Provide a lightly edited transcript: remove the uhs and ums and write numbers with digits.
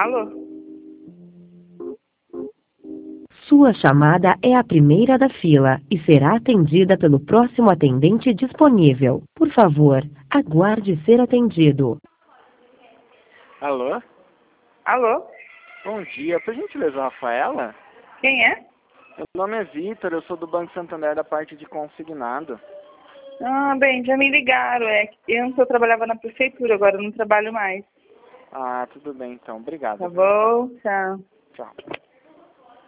Alô? Sua chamada é a primeira da fila e será atendida pelo próximo atendente disponível. Por favor, aguarde ser atendido. Alô? Alô? Bom dia, por gentileza, Rafaela? Quem é? Meu nome é Vitor, eu sou do Banco Santander da parte de consignado. Ah, bem, já me ligaram. Antes eu trabalhava na prefeitura, agora eu não trabalho mais. Ah, tudo bem então, obrigado. Tá bom? Tchau. Tchau.